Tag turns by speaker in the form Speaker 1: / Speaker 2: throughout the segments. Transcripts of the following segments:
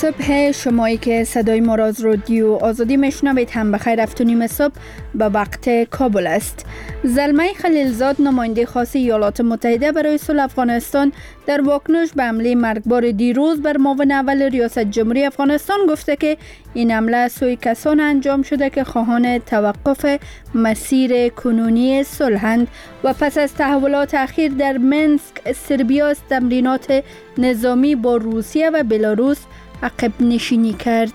Speaker 1: صبح شمایی که صدای ما را از رادیو آزادی میشنوید هم بخیر 7:30 صبح به وقت کابل است. زلمه خلیلزاد نماینده خاص ایالات متحده برای صلح افغانستان در واکنش به حمله مرگبار دیروز بر معاون اول ریاست جمهوری افغانستان گفته که این حمله سوی کسان انجام شده که خواهان توقف مسیر کنونی صلحند و پس از تحولات اخیر در منسک سربیا از تمرینات نظامی با روسیه و بلاروس عقب نشینی کرد.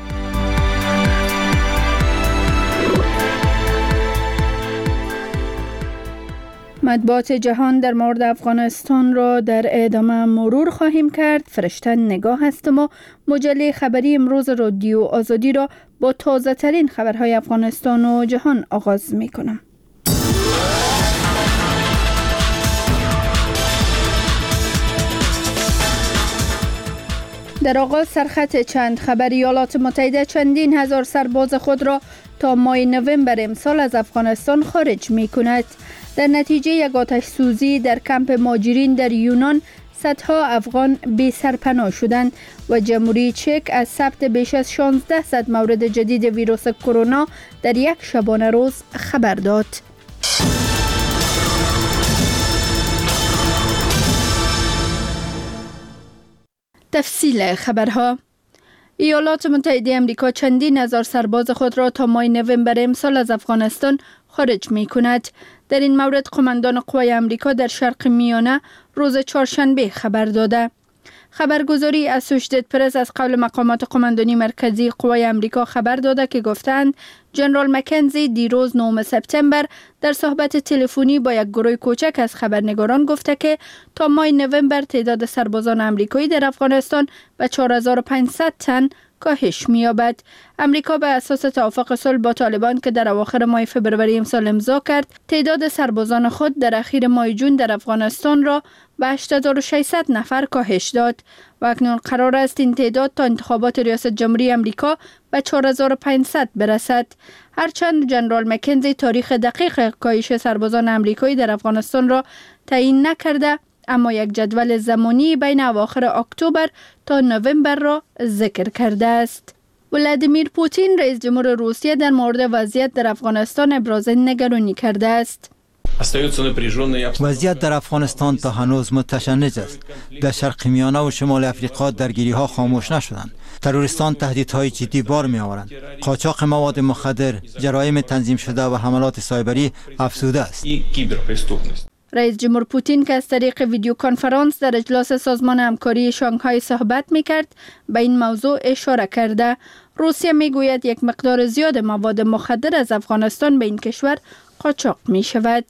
Speaker 1: مطبوعات جهان در مورد افغانستان را در ادامه مرور خواهیم کرد. فرشته نگاه هستم و مجله خبری امروز رادیو آزادی را با تازه ترین خبرهای افغانستان و جهان آغاز می کنم. در آغاز سرخط چند خبر. ایالات متحده چندین هزار سرباز خود را تا ماه نوامبر امسال از افغانستان خارج می کند. در نتیجه یک آتش سوزی در کمپ مهاجرین در یونان صدها افغان بی سرپناه شدند و جمهوری چک از ثبت بیش از 1600 مورد جدید ویروس کرونا در یک شبانه روز خبر داد. تفصیل خبرها. ایالات متحده آمریکا چندین هزار سرباز خود را تا ماه نوامبر امسال از افغانستان خارج می کند. در این مورد قماندان قوای آمریکا در شرق میانه روز چهارشنبه خبر داده. خبرگزاری اسوشیتد پرس از قول مقامات قماندانی مرکزی قوای آمریکا خبر داده که گفتند جنرال مکنزی دیروز 9 سپتامبر در صحبت تلفنی با یک گروه کوچک از خبرنگاران گفته که تا ماه نوامبر تعداد سربازان آمریکایی در افغانستان به 4500 تن کاهش می‌یابد. امریکا به اساس توافق صلح با طالبان که در اواخر ماه فوریه امسال امضا کرد، تعداد سربازان خود در اخیر ماه جون در افغانستان را به 8600 نفر کاهش داد و اکنون قرار است این تعداد تا انتخابات ریاست جمهوری امریکا به 4500 برسد. هرچند جنرال مکنزی تاریخ دقیق کاهش سربازان آمریکایی در افغانستان را تعیین نکرده، اما یک جدول زمانی بین اواخر اکتبر تا نوامبر را ذکر کرده است. ولادیمیر پوتین رئیس جمهور روسیه در مورد وضعیت در افغانستان ابراز نگرانی کرده است.
Speaker 2: وضعیت در افغانستان تا هنوز متشنج است. در شرق میانه و شمال افریقا درگیری ها خاموش نشدند. تروریستان تهدیدهای جدی بار می آورند. قاچاق مواد مخدر، جرایم تنظیم شده و حملات سایبری افزوده است.
Speaker 1: رئیس جمهور پوتین که از طریق ویدیو کنفرانس در اجلاس سازمان همکاری شانگهای صحبت می‌کرد به این موضوع اشاره کرده. روسیه میگوید یک مقدار زیاد مواد مخدر از افغانستان به این کشور قاچاق می شود.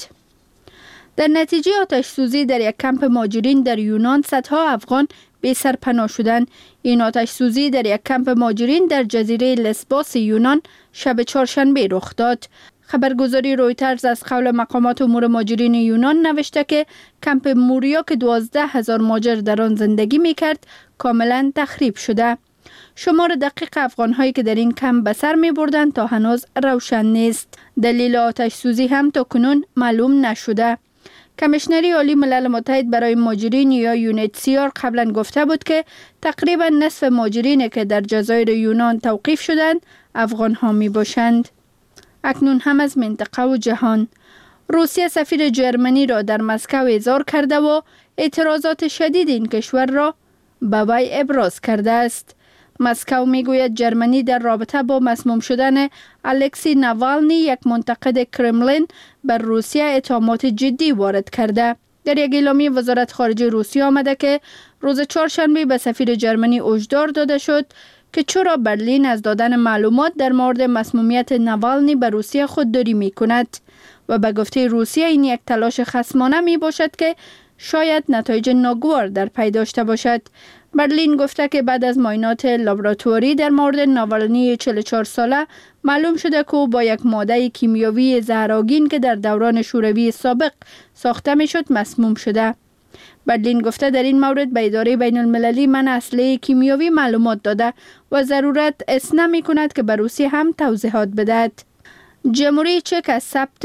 Speaker 1: در نتیجه آتش سوزی در یک کمپ مهاجرین در یونان صدها افغان بی سرپناه شدند. این آتش سوزی در یک کمپ مهاجرین در جزیره لسبوس یونان شب چهارشنبه رخ داد. خبرگزاری رویترز از قول مقامات امور مهاجرین یونان نوشته که کمپ موریا که 12000 مهاجر در آن زندگی می‌کرد کاملا تخریب شده. شمار دقیق افغان‌هایی که در این کمپ به سر می‌بردند تا هنوز روشن نیست. دلیل آتش سوزی هم تا کنون معلوم نشده. کمیشنری عالی ملل متحد برای مهاجرین یا یونیتسیار قبلا گفته بود که تقریبا نصف مهاجرینی که در جزایر یونان توقیف شدند افغان‌ها میباشند. اکنون هم از منطقه و جهان. روسیه سفیر جرمنی را در مسکو احضار کرده و اعتراضات شدید این کشور را به وی ابراز کرده است. مسکو میگوید جرمنی در رابطه با مسموم شدن الکسی ناوالنی یک منتقد کرملین بر روسیه اتهامات جدی وارد کرده. در یک اعلامیه وزارت خارجه روسیه آمده که روز چهارشنبه به سفیر جرمنی هشدار داده شد که چرا برلین از دادن معلومات در مورد مسمومیت ناوالنی به روسیه خودداری می کند و به گفته روسیه این یک تلاش خصمانه می باشد که شاید نتایج ناگوار در پی داشته باشد. برلین گفته که بعد از معاینات لابراتواری در مورد ناوالنی 44 ساله معلوم شده که او با یک ماده کیمیایی زهرآگین که در دوران شوروی سابق ساخته می شد مسموم شده. برلین گفته در این مورد به اداره بین المللی منع اسلحه کیمیایی معلومات داده و ضرورت حس نمی کند که به روسیه هم توضیحات بدهد. جمهوری چک از ثبت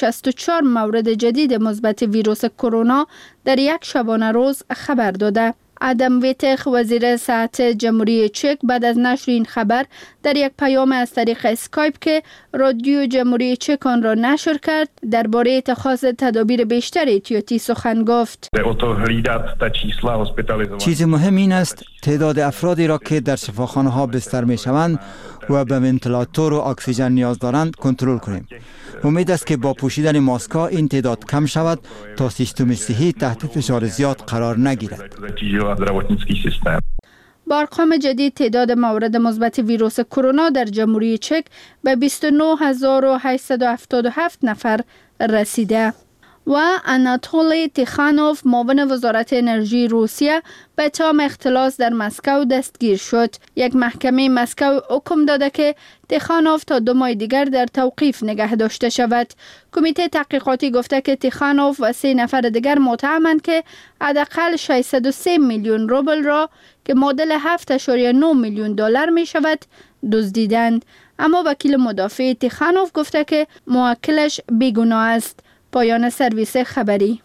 Speaker 1: 1664 مورد جدید مثبت ویروس کرونا در یک شبانه روز خبر داده. آدم ویتخ وزیر صحت جمهوری چک بعد از نشر این خبر در یک پیام از طریق اسکایپ که رادیو جمهوری چک آن را نشر کرد درباره اتخاذ تدابیر بیشتر احتیاطی سخن گفت.
Speaker 2: چیز مهم این است تعداد افرادی را که در شفاخانه ها بستر می شوند و به ونتیلاتور و اکسیژن نیاز دارند کنترل کنیم. امید است که با پوشیدن ماسک‌ها این تعداد کم شود تا سیستم صحی تحت فشار زیاد قرار نگیرد.
Speaker 1: با ارقام جدید تعداد موارد مثبت ویروس کرونا در جمهوری چک به 29877 نفر رسیده. و آناتولی تیخانوف معاون وزارت انرژی روسیه به اتهام اختلاس در مسکو دستگیر شد. یک محکمه مسکو حکم داده که تیخانوف تا 2 ماه دیگر در توقیف نگه داشته شود. کمیته تحقیقاتی گفته که تیخانوف و 3 نفر دیگر متهمند که حداقل 603 میلیون روبل را که معادل 7.9 میلیون دلار می شود دزدیدند. اما وکیل مدافع تیخانوف گفته که موکلش بیگناه است. پایان سرویس خبری.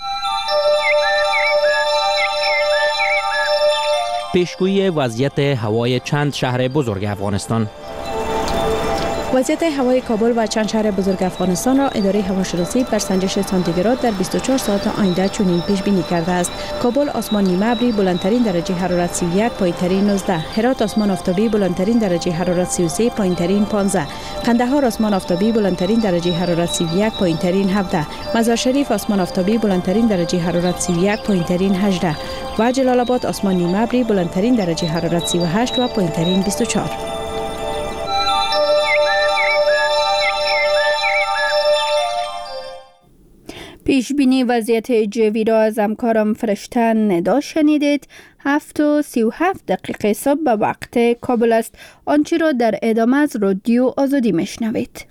Speaker 3: پیشگویی وضعیت هوای چند شهر بزرگ افغانستان.
Speaker 4: وضعیت هوای کابل و چند شهر بزرگ افغانستان را اداره هواشناسی بر سنجش سانتیگراد در 24 ساعت آینده چنین پیش بینی کرده است. کابل آسمان نیمه ابری بلندترین درجه حرارت 31 پایین‌ترین 19، هرات آسمان آفتابی بلندترین درجه حرارت 33 پایین‌ترین 15، قندهار آسمان آفتابی بلندترین درجه حرارت 31 پایین‌ترین 17، مزار شریف آسمان آفتابی بلندترین درجه حرارت 31 پایین‌ترین 18 و جلال آباد آسمان نیمه ابری بلندترین درجه حرارت 38 و پایین‌ترین 24.
Speaker 1: پیش بینی وضعیت جوی را از همکارم فرشته ندا شنیدید. 7:37 صبح به وقت کابل است. آنچه را در ادامه از رادیو آزادی میشنوید.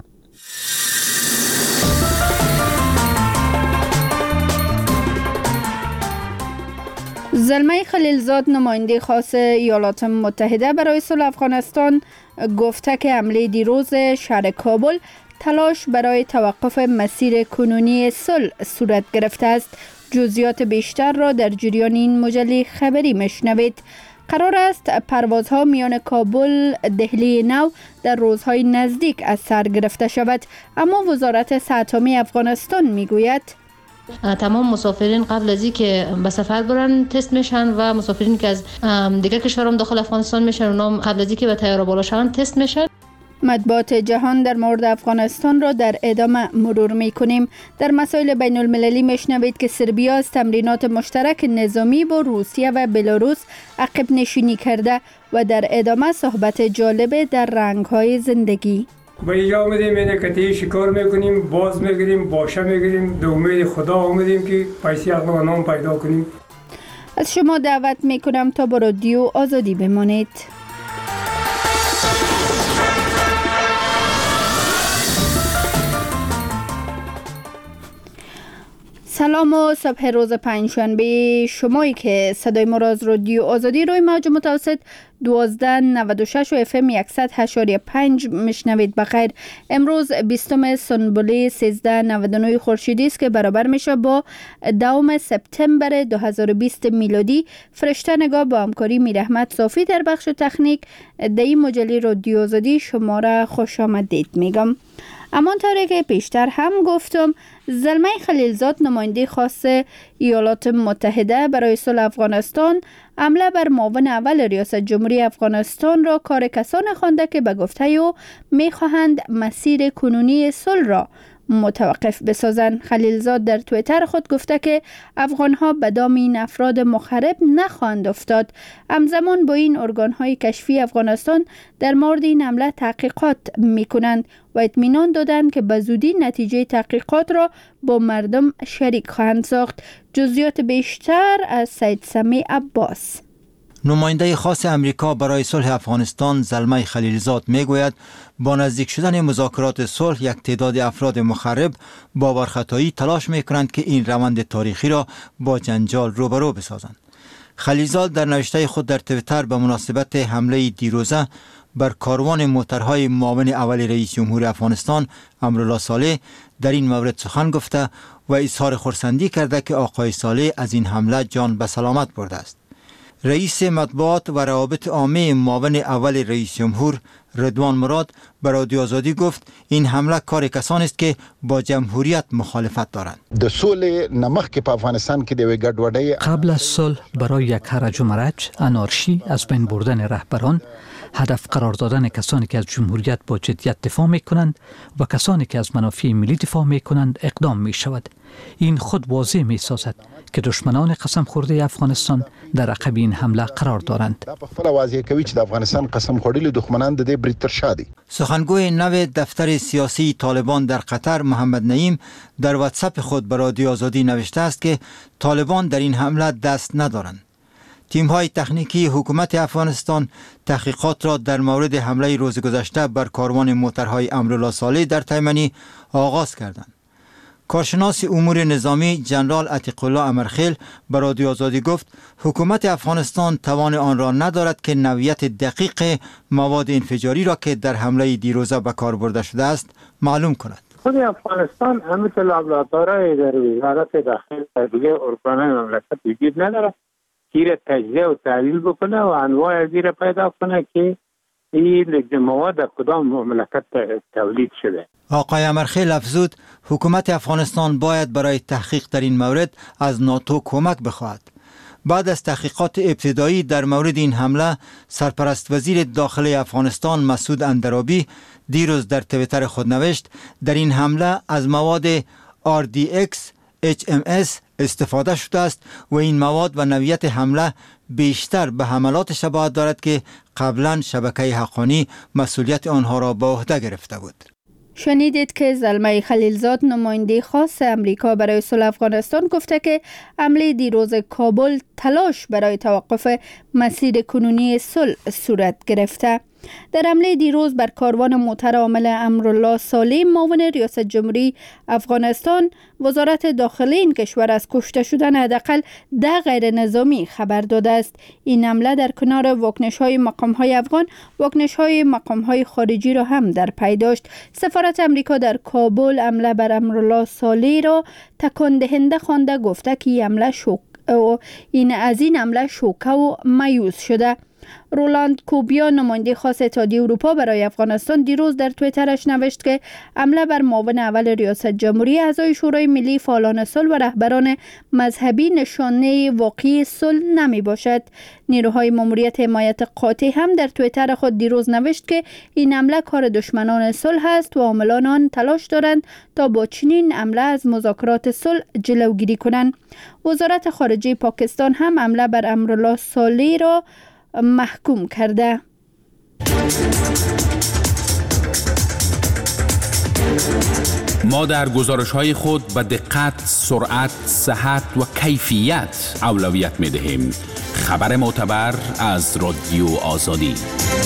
Speaker 1: زلمه خلیلزاد نماینده خاص ایالات متحده برای صلح افغانستان گفته که حمله دیروز شهر کابل تلاش برای توقف مسیر کنونی صلح صورت گرفته است. جزئیات بیشتر را در جریان این مجله خبری میشنوید. قرار است پروازها میان کابل دهلی نو در روزهای نزدیک از سر گرفته شود، اما وزارت صحت عامه افغانستان میگوید
Speaker 5: تمام مسافرین قبل از اینکه به سفر برن تست میشن و مسافرین که از دیگر کشورها داخل افغانستان میشن اونها قبل از اینکه به طیاره بالا شون تست میشن.
Speaker 1: مطبوعات جهان در مورد افغانستان را در ادامه مرور میکنیم. در مسائل بین المللی میشنوید که سربیا از تمرینات مشترک نظامی با روسیه و بلاروس عقب نشینی کرده و در ادامه صحبت جالب در رنگ‌های زندگی.
Speaker 6: با اینجا آمدیم اینه که شکار میکنیم، باز میگیریم، باشه میگیریم، به امید خدا آمدیم که پیسی عقل و نام پیدا کنیم.
Speaker 1: از شما دعوت میکنم تا با رادیو آزادی بمانید. سلام و صبح روز پنجشنبه شمایی که صدای ما را از رادیو آزادی روی موج متوسط 1296 و اف ام 100.5 میشنوید. بخیر. امروز 20 سنبله 1399 خورشیدی است که برابر میشه با 2 سپتامبر 2020 میلادی. فرشته نگاه با همکاری میرحمت صافی در بخش تکنیک در این مجله رادیو آزادی شما را خوش آمدید میگم. همانطوری که پیشتر هم گفتم، زلمه خلیلزاد نماینده خاص ایالات متحده برای صلح افغانستان حمله بر معاون اول ریاست جمهوری افغانستان را کار کسان خوانده که به گفته او میخواهند مسیر کنونی صلح را متوقف بسازند. خلیلزاد در توییتر خود گفته که افغانها به دام این افراد مخرب نخواهند افتاد. همزمان با این ارگانهای کشفی افغانستان در مورد این حمله تحقیقات میکنند و اطمینان دادند که به زودی نتیجه تحقیقات را با مردم شریک خواهند ساخت. جزئیات بیشتر از سید سمی عباس.
Speaker 2: نماینده خاص امریکا برای صلح افغانستان زلمه خلیلزاد میگوید با نزدیک شدن مذاکرات صلح یک تعداد افراد مخرب باورخطایی تلاش میکنند که این روند تاریخی را با جنجال روبرو بسازند. خلیلزاد در نوشته خود در توییتر به مناسبت حمله دیروزه بر کاروان موترهای معاون اول رئیس جمهور افغانستان امرالله صالح در این مورد سخن گفته و اظهار خرسندی کرده که آقای صالح از این حمله جان به سلامت برده است. رئیس مطبوعات و روابط عامه معاون اول رئیس جمهور رضوان مراد به رادیو آزادی گفت این حمله کار کسانی است که با جمهوریت مخالفت دارند.
Speaker 7: د سولې نمخ کې په افغانستان کې د ګډوډۍ
Speaker 8: قبل از صلح برای یک هرج و مرج، انارشی، از بین بردن رهبران، هدف قرار دادن کسانی که از جمهوریت با جدیت دفاع می کنند و کسانی که از منافع ملی دفاع می کنند اقدام می شود. این خود واضح می سازد که دشمنان قسم خورده افغانستان در عقب این حمله قرار دارند.
Speaker 2: سخنگوی نو دفتر سیاسی طالبان در قطر محمد نعیم در واتساپ خود به رادیو آزادی نوشته است که طالبان در این حمله دست ندارند. تیم‌های تکنیکی حکومت افغانستان تحقیقات را در مورد حمله روز گذشته بر کاروان موترهای امرالله صالح در تیمنی آغاز کردند. کارشناس امور نظامی جنرال عتیق الله امرخیل به رادیو آزادی گفت حکومت افغانستان توان آن را ندارد که نوعیت دقیق مواد انفجاری را که در حمله دیروزه به کار برده شده است معلوم کند.
Speaker 9: خود افغانستان همه لابراتوارهای در وزارت داخل دیگه ارکان مملکت وجود نداره که تجزیه و تحلیل بکنه و انواع از این پیدا کنه که این مواد کدام مملکت تولید شده.
Speaker 2: آقای امرخیل افزود حکومت افغانستان باید برای تحقیق در این مورد از ناتو کمک بخواهد. بعد از تحقیقات ابتدایی در مورد این حمله، سرپرست وزیر داخلی افغانستان مسعود اندرابی دیروز در توییتر خود نوشت در این حمله از مواد RDX HMS استفاده شده است و این مواد و نوعیت حمله بیشتر به حملات شباهت دارد که قبلا شبکه حقانی مسئولیت آنها را به عهده گرفته بود.
Speaker 1: شنیدید که زلمه خلیلزاد نماینده خاص امریکا برای صلح افغانستان گفته که حمله دیروز کابل تلاش برای توقف مسیر کنونی صلح صورت گرفته. در حمله دیروز بر کاروان موتر حامل امرالله صالح معاون ریاست جمهوری افغانستان، وزارت داخلی این کشور از کشته شدن حداقل 10 غیر نظامی خبر داده است. این حمله در کنار واکنش‌های مقام‌های افغان، واکنش‌های مقام‌های خارجی را هم در پی داشت. سفارت امریکا در کابل حمله بر امرالله صالح را تکان دهنده خوانده گفته که این حمله شوکه و مایوس شده. رولاند کوبیا نماینده خاص اتحادیه اروپا برای افغانستان دیروز در توییترش نوشت که حمله بر معاون اول ریاست جمهوری، اعضای شورای ملی، فعالان صلح و رهبران مذهبی نشانه واقعی صلح نمی باشد. نیروهای ماموریت حمایت قاطع هم در توییتر خود دیروز نوشت که این حمله کار دشمنان صلح است و عاملان آن تلاش دارند تا با چنین حمله از مذاکرات صلح جلوگیری کنند. وزارت خارجه پاکستان هم حمله بر امرالله صالح را محکوم کرده.
Speaker 10: ما در گزارش‌های خود به دقت، سرعت، صحت و کیفیت اولویت می‌دهیم. خبر معتبر از رادیو آزادی.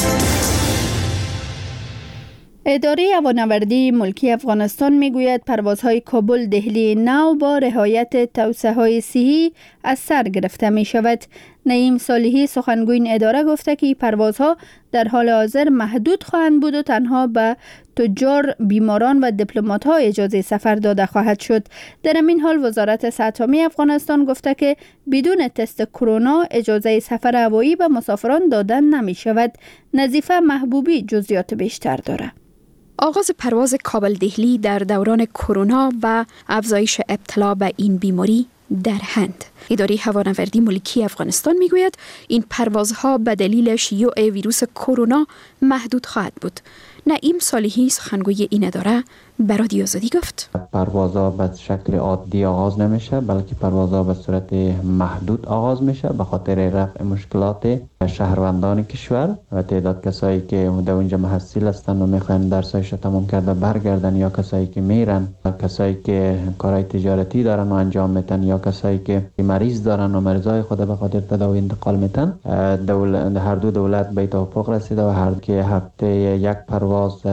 Speaker 1: اداره هوانوردی ملکی افغانستان میگوید پروازهای کابل دهلی نو با رعایت توصیه‌های صحی از سر گرفته می شود. نعیم صالحی سخنگوی این اداره گفته که پروازها در حال حاضر محدود خواهند بود و تنها به تجار، بیماران و دیپلمات‌ها اجازه سفر داده خواهد شد. در این حال وزارت صحت عامه افغانستان گفته که بدون تست کرونا اجازه سفر هوایی به مسافران دادن نمی شود. نظیفه محبوبی جزئیات بیشتر داره.
Speaker 11: آغاز پرواز کابل دهلی در دوران کرونا و افزایش ابتلا به این بیماری در هند. اداره هوانوردی ملکی افغانستان میگوید این پروازها به دلیل شیوع ویروس کرونا محدود خواهد بود. نعیم صالحی سخنگوی این اداره به رادیو آزادی گفت
Speaker 12: پروازها به شکل عادی آغاز نمیشه، بلکه پروازها به صورت محدود آغاز میشه به خاطر رفع مشکلات شهروندان کشور و تعداد کسایی که در اونجا محصل هستند و میخوان درسایش تمام کرده برگردن، یا کسایی که میرن، کسایی که کارهای تجارتی دارن و انجام میتن، یا کسایی که مریض دارن و مریضای خود به خاطر تداوی انتقال میتن. هر دو دولت به توافق رسیده و هر که هفته یک پرواز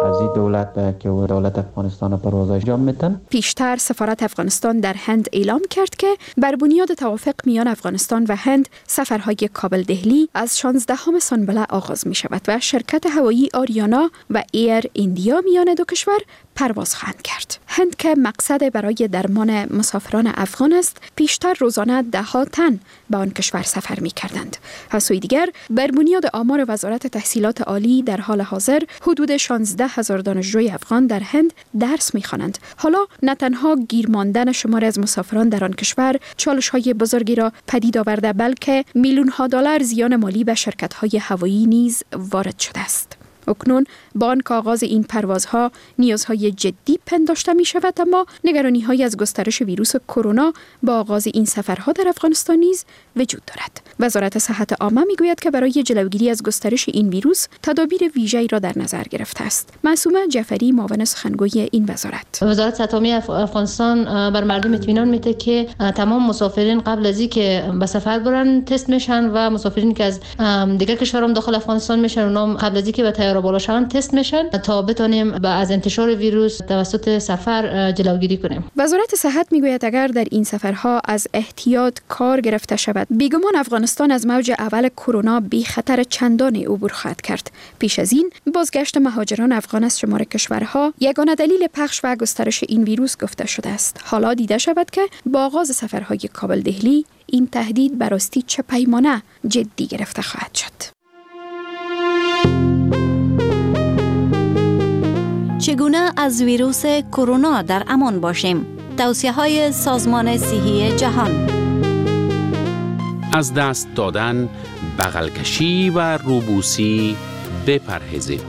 Speaker 12: از این دولت که دولت افغانستان پروازهای انجام میتن.
Speaker 11: پیشتر سفارت افغانستان در هند اعلام کرد که بر بنیاد توافق میان افغانستان و هند سفرهای کابل دهلی از 16 سانبله آغاز می شود و شرکت هوایی آریانا و ایر ایندیا میان دو کشور پرواز خواهند کرد. هند که مقصد برای درمان مسافران افغان است، پیشتر روزانه 10 تن به آن کشور سفر می کردند. از سوی دیگر بر بنیاد آمار وزارت تحصیلات عالی در حال حاضر حدود 16,000 دانشجوی افغان در هند درس می خوانند. حالا نه تنها گیر ماندن شمار از مسافران در آن کشور چالش‌های بزرگی را پدید آورده، بلکه میلیون‌ها دلار زیان مالی به شرکت‌های هوایی نیز وارد شده است. اکنون با آنکه آغاز این پروازها نیازهای جدی پنداشته می شود، اما نگرانی‌های از گسترش ویروس کرونا با آغاز این سفرها در افغانستان نیز وجود دارد. وزارت صحت عامه می گوید که برای جلوگیری از گسترش این ویروس تدابیر ویژه‌ای را در نظر گرفته است. معصومه جعفری، معاون سخنگوی این وزارت
Speaker 5: صحت عامه افغانستان بر مردم اطمینان میده که تمام مسافرین قبل از اینکه به سفر برن تست میشن و مسافرین که از دیگر کشورها داخل افغانستان میشن اونها قبل از اینکه به طیاره بالا شوند تست میشن تا بتونیم از انتشار ویروس توسط سفر جلوگیری کنیم.
Speaker 11: وزارت صحت میگوید اگر در این سفرها از احتیاط کار گرفته شود، بیگمان افغانستان از موج اول کرونا بی خطر چندانی عبور خواهد کرد. پیش از این بازگشت مهاجران افغان از شمار کشورها یگانه دلیل پخش و گسترش این ویروس گفته شده است. حالا دیده شود که با آغاز سفرهای کابل دهلی این تهدید به راستی چه پیمانه جدی گرفته خواهد شد.
Speaker 13: چگونه از ویروس کرونا در امان باشیم؟ توصیه‌های سازمان صحی جهان.
Speaker 10: از دست دادن، بغل کشی و روبوسی بپرهیزید.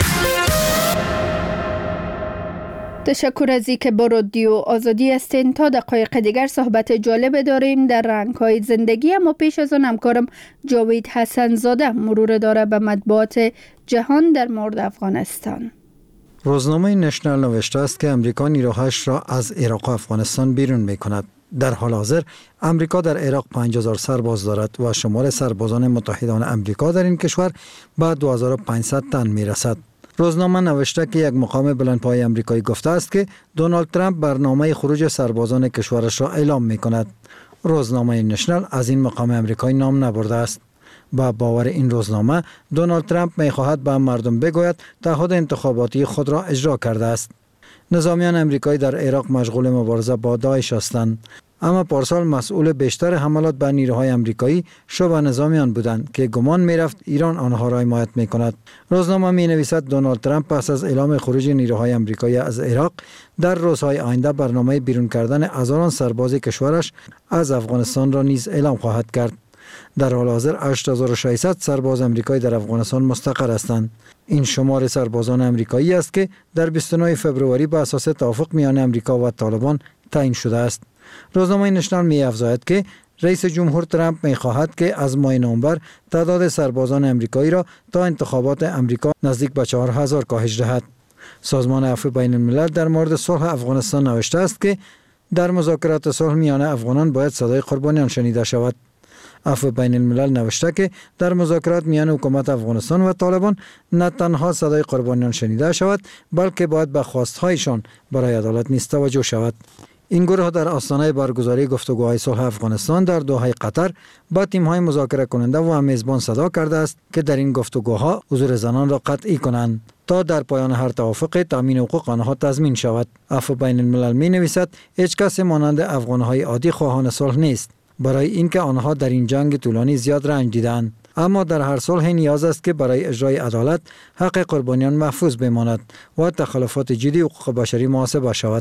Speaker 1: تشکر از اینکه با رادیو آزادی هستین. تا دقایق دیگر صحبت جالب داریم در رنگ‌های زندگی، اما پیش از آن همکارم جاوید حسن زاده مرور داره به مطبوعات جهان در مورد افغانستان.
Speaker 2: روزنامه نشنال نوشته است که امریکا نیروهاش را از عراق و افغانستان بیرون می کند. در حال حاضر امریکا در عراق 5000 سرباز دارد و شمار سربازان متحدان امریکا در این کشور به 2500 تن می رسد. روزنامه نوشته که یک مقام بلندپایه امریکایی گفته است که دونالد ترامپ برنامه خروج سربازان کشورش را اعلام می کند. روزنامه نشنال از این مقام امریکایی نام نبرده است. با باور این روزنامه دونالد ترامپ می خواهد به مردم بگوید تعهد انتخاباتی خود را اجرا کرده است. نظامیان امریکایی در عراق مشغول مبارزه با داعش هستند، اما پارسال مسئول بیشتر حملات به نیروهای امریکایی شبه نظامیان بودند که گمان می رفت ایران آنها را حمایت می کند. روزنامه می نویسد دونالد ترامپ پس از اعلام خروج نیروهای امریکایی از عراق در روزهای آینده برنامه بیرون کردن هزاران سرباز کشورش از افغانستان را نیز اعلام خواهد کرد. در حال حاضر 8600 سرباز امریکایی در افغانستان مستقر هستند. این شمار سربازان امریکایی است که در 29 فبروری به اساس توافق میان امریکا و طالبان تعیین شده است. روزنامه نشنال می افزاید که رئیس جمهور ترامپ می خواهد که از ماه نوامبر تعداد سربازان امریکایی را تا انتخابات امریکا نزدیک به 4000 کاهش دهد. سازمان عفو بین الملل در مورد صلح افغانستان نوشته است که در مذاکرات صلح میان افغانان باید صدای قربانیان شنیده شود. عفو بین الملل نوشته که در مذاکرات میان حکومت افغانستان و طالبان نه تنها صدای قربانیان شنیده شود، بلکه باید به خواستهایشان برای عدالت نیز توجه شود. این گروه در آستانه برگزاری گفتگوهای صلح افغانستان در دوحه قطر با تیم‌های مذاکره کننده و میزبان صدا کرده است که در این گفتگوها حضور زنان را قطعی کنند تا در پایان هر توافق تامین حقوق آنها تضمین شود. عفو بین الملل می نویسد هیچ کس مانند افغان‌های عادی خواهان صلح نیست، برای اینکه آنها در این جنگ طولانی زیاد رنج دیدند. اما در هر صلح نیاز است که برای اجرای عدالت حق قربانیان محفوظ بماند و تخلفات جدی حقوق بشری محاسبه شود.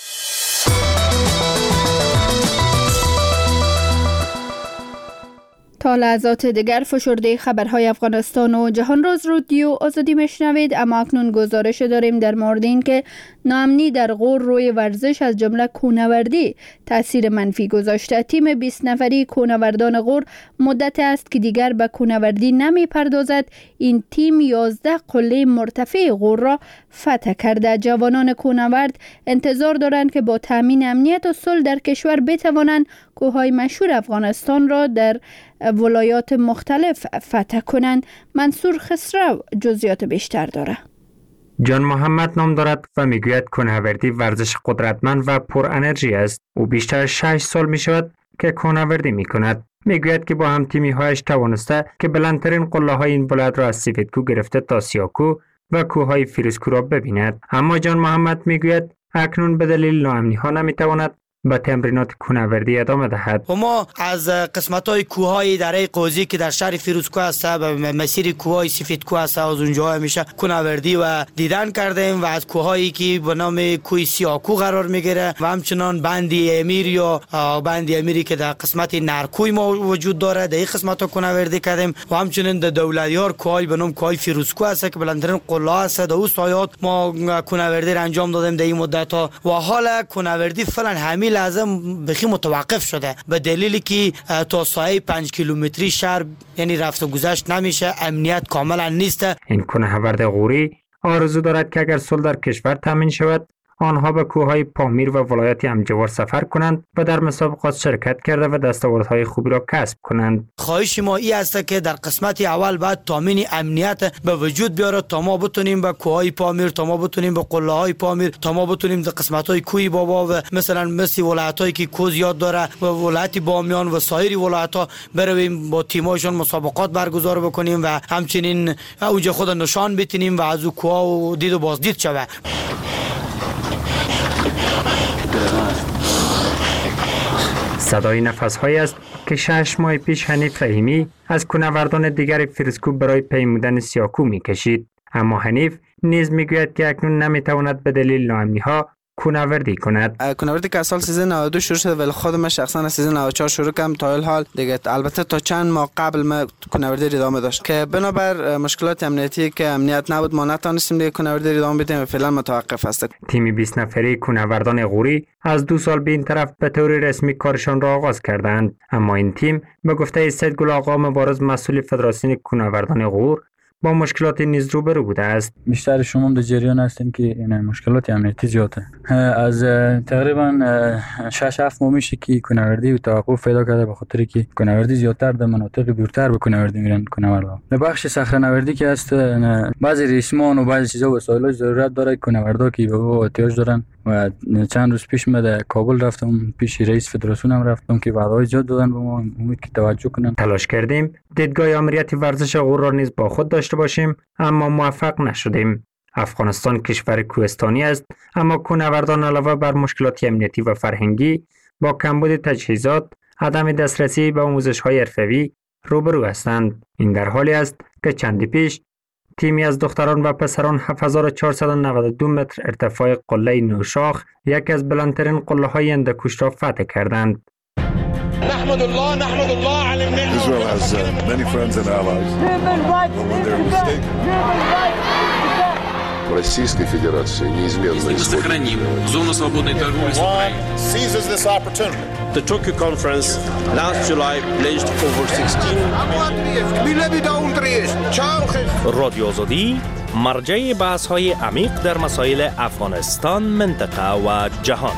Speaker 1: تا لحظات دیگر فشرده خبرهای افغانستان و جهان راز رادیو آزادی میشنوید، اما اکنون گزارش داریم در مورد این که ناامنی در غور روی ورزش از جمله کوهنوردی تاثیر منفی گذاشته. تیم 20 نفری کوهنوردان غور مدت است که دیگر به کوهنوردی نمی پردازد. این تیم 11 قله مرتفع غور را فتح کرده. جوانان کوهنورد انتظار دارند که با تامین امنیت و صلح در کشور بتوانند کوههای مشهور افغانستان را در ولایات مختلف فتح کنند. منصور خسرو جزئیات بیشتر داره.
Speaker 14: جان محمد نام دارد و میگوید کوهنوردی ورزش قدرتمند و پر انرژی است. او بیشتر از 6 سال می شود که کوهنوردی می کند. میگوید که با هم تیمی هایش توانسته که بلندترین قله های این ولایت را از سفیدکو گرفته تا سیاکو و کوههای فیروزکو را ببیند. اما جان محمد میگوید اکنون به دلیل ناامنی ها نمیتواند به تمرینات کوهنوردی ادامه دهد.
Speaker 15: و ما از قسمت‌های کوههای دره قوزی که در شهر فیروزکو است و مسیر کوههای سفیدکو است از اونجا همیشه کوهنوردی و دیدن کردیم و از کوههایی که به نام کوه سیاکو قرار میگیره و همچنان بندی امیر یا بندی امیری که در قسمت نرکوی ما وجود داره در این قسمت‌ها کوهنوردی کردیم و همچنان در دولتیار کوههای به نام کوه فیروزکو است که بلندترین قله است. در اون سایات ما کوهنوردی را انجام دادیم در این مدت‌ها و حالا کوهنوردی فعلا همین لازم بخی متوقف شده به دلیلی که تا سایه 5 کیلومتری شهر یعنی رفت و گذشت نمیشه، امنیت کاملا نیست.
Speaker 14: این کوهنورد غوری آرزو دارد که اگر صلح در کشور تامین شود آنها به کوههای پامیر و ولایت همجوار سفر کنند و در مسابقات شرکت کرده و دستاوردهای خوبی را کسب کنند.
Speaker 15: خواهش ما این است که در قسمت اول بعد تامین امنیت به وجود بیاره تا ما بتونیم به کوههای پامیر، تا ما بتونیم به قله های پامیر، تا ما بتونیم در قسمت‌های کوی بابا و مثل ولایت‌هایی که کوه زیاد داره و ولایت بامیان و سایر ولایت‌ها برویم با تیم‌هاشون مسابقات برگزار بکنیم و همچنین اونجا خود نشان بتونیم و از کوه و دید و بازدید شود.
Speaker 14: صدای نفس‌هایی است که 6 ماه پیش حنیف رحیمی از کوهنوردان دیگر فیروزکو برای پیمودن سیاکو می‌کشید. اما حنیف نیز میگوید که اکنون نمیتواند به دلیل ناامنی‌ها کوهنوردی کند.
Speaker 16: کوهنوردی که سال 1392 شروع شد ولی خود من شخصا از 1394 شروع کردم تا الحال دیگه. البته تا چند ماه قبل ما کوهنوردی ادامه داشت که بنابر مشکلات امنیتی که امنیت نبود ما نتونستیم دیگه کوهنوردی ادامه بدیم و فعلا متوقف است.
Speaker 14: تیم 20 نفری کوهنوردان غوری از 2 سال به این طرف به طور رسمی کارشان را آغاز کردند. اما این تیم به گفته سید گل آقا مبارز مسئول فدراسیون کوهنوردان غور با مشکلات نیز روبرو بوده است.
Speaker 17: بیشتر شما در جریان هستین که این مشکلات امنیتی زیاده. از تقریبا 6-7 ماه میشه که کوهنوردی توقف پیدا کرده به خاطر که کوهنوردی زیادتر در مناطق دورتر به کوهنوردی میرن کوهنوردا. در بخش صخره‌نوردی که هست بعضی ریسمان و بعضی چیزا وسایلش ضرورت داره کوهنوردا که به احتیاج دارن و چند روز پیش من در کابل رفتم پیش رئیس فدراسیون هم رفتم که وعده‌های زیاد دادن به ما، امید که توجه کنن.
Speaker 14: تلاش کردیم دیدگاه آمریت ورزش غور را نیز با خود داشته باشیم اما موفق نشدیم. افغانستان کشور کوهستانی است اما کوهنوردان علاوه بر مشکلات امنیتی و فرهنگی با کمبود تجهیزات، عدم دسترسی به آموزش‌های حرفه‌ای روبرو هستند. این در حالی است که چندی پیش تیمی از دختران و پسران 7492 متر ارتفاع قله نوشاخ یکی از بلندترین قله های هندوکش را فتح کردند.
Speaker 18: نحمد الله على النعمة. Israel has many friends and allies.
Speaker 19: Российской Федерации неизменно
Speaker 10: сохраним зону свободной торговли с Украиной.
Speaker 18: Seizes this opportunity.
Speaker 20: The Tokyo conference last July pledged over 16
Speaker 21: رادیو آزادی مرجع بحث‌های عمیق در مسائل افغانستان، منطقه و جهان.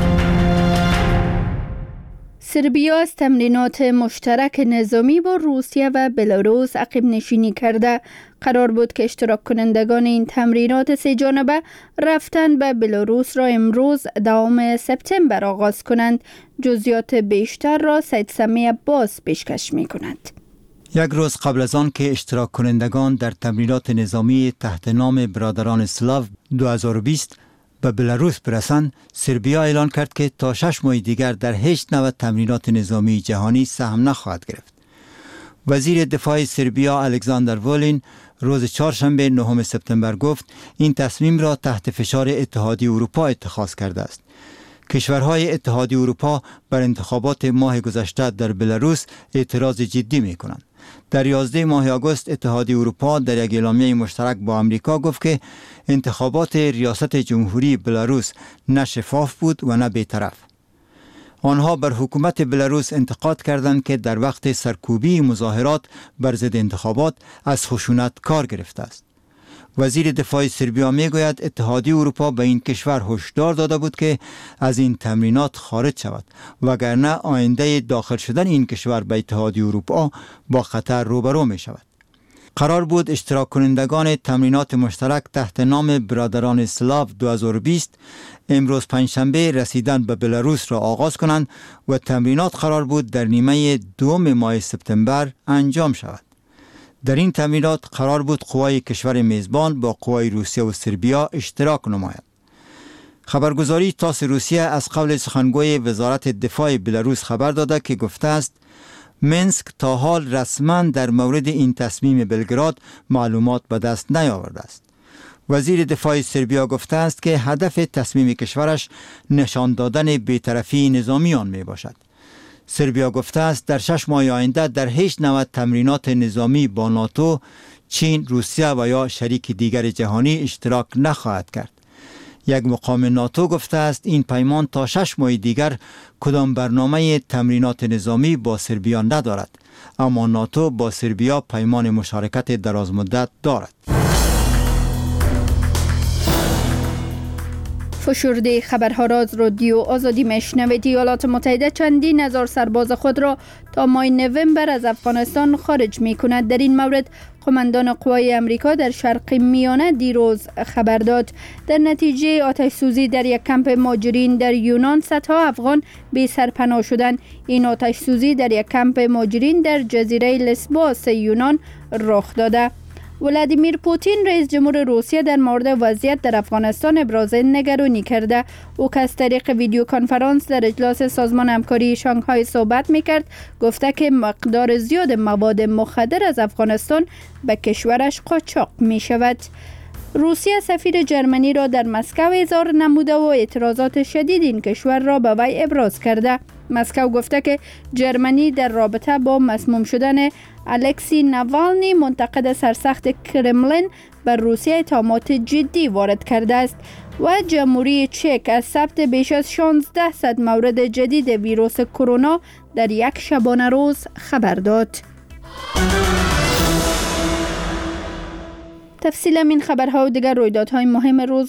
Speaker 1: سربیا از تمرینات مشترک نظامی با روسیه و بلاروس عقب نشینی کرده. قرار بود که اشتراک کنندگان این تمرینات سه جانبه رفتن به بلاروس را امروز دوام سپتامبر آغاز کنند. جزئیات بیشتر را سید سمی عباس پیشکش می کند.
Speaker 2: یک روز قبل از آن که اشتراک کنندگان در تمرینات نظامی تحت نام برادران اسلاو 2020 به بلاروس برسند، سربیا اعلان کرد که تا 6 ماه دیگر در هیچ نوع تمرینات نظامی جهانی سهم نخواهد گرفت. وزیر دفاع سربیا الکساندر وولین روز چهارشنبه 9 سپتامبر گفت این تصمیم را تحت فشار اتحادیه اروپا اتخاذ کرده است. کشورهای اتحادیه اروپا بر انتخابات ماه گذشته در بلاروس اعتراض جدی می کنند. در 11 ماه آگوست اتحادیه اروپا در یک اعلامیه مشترک با آمریکا گفت که انتخابات ریاست جمهوری بلاروس نه شفاف بود و نه بی‌طرف. آنها بر حکومت بلاروس انتقاد کردند که در وقت سرکوبی مظاهرات بر ضد انتخابات از خشونت کار گرفته است. وزیر دفاع سربیا میگوید اتحادیه اروپا به این کشور هشدار داده بود که از این تمرینات خارج شود وگرنه آینده داخل شدن این کشور به اتحادیه اروپا با خطر روبرو می شود. قرار بود اشتراک کنندگان تمرینات مشترک تحت نام برادران اسلاو 2020 امروز پنجشنبه رسیدن به بلاروس را آغاز کنند و تمرینات قرار بود در نیمه دوم ماه سپتامبر انجام شود. در این تمرینات قرار بود قوای کشور میزبان با قوای روسیه و سربیا اشتراک نماید. خبرگزاری تاس روسیه از قول سخنگوی وزارت دفاع بلاروس خبر داده که گفته است منسک تا حال رسما در مورد این تصمیم بلگراد معلومات به دست نیاورده است. وزیر دفاع سربیا گفته است که هدف تصمیم کشورش نشان دادن بی‌طرفی نظامیان می باشد. سربیا گفته است در 6 ماه آینده در هیچ نوع تمرینات نظامی با ناتو، چین، روسیه و یا شریک دیگر جهانی اشتراک نخواهد کرد. یک مقام ناتو گفته است این پیمان تا 6 ماه دیگر کدام برنامه تمرینات نظامی با سربیا ندارد، اما ناتو با سربیا پیمان مشارکت دراز مدت دارد.
Speaker 1: فشرده خبرها را از رادیو آزادی میشنوید. ایالات متحده چندین هزار سرباز خود را تا ماه نوامبر از افغانستان خارج می کند. در این مورد قماندان قوای امریکا در شرق میانه دیروز خبر داد. در نتیجه آتش سوزی در یک کمپ مهاجرین در یونان صدها افغان بی سرپناه شدند. این آتش سوزی در یک کمپ مهاجرین در جزیره لسبوس یونان رخ داده. ولادیمیر پوتین رئیس جمهور روسیه در مورد وضعیت در افغانستان ابراز نگرانی کرده. او که از طریق ویدیو کنفرانس در اجلاس سازمان همکاری شانگهای صحبت میکرد گفته که مقدار زیاد مواد مخدر از افغانستان به کشورش قاچاق می شود. روسیه سفیر جرمنی را در مسکو احضار نموده و اعتراضات شدید این کشور را به وی ابراز کرده. مسکو گفته که جرمنی در رابطه با مسموم شدن الکسی ناوالنی منتقد سرسخت کرملین بر روسیه اتهامات جدی وارد کرده است و جمهوری چک از ثبت بیش از 1600 مورد جدید ویروس کرونا در یک شبانه روز خبر داد. تفصیل این خبرها و دیگر رویدادهای مهم روز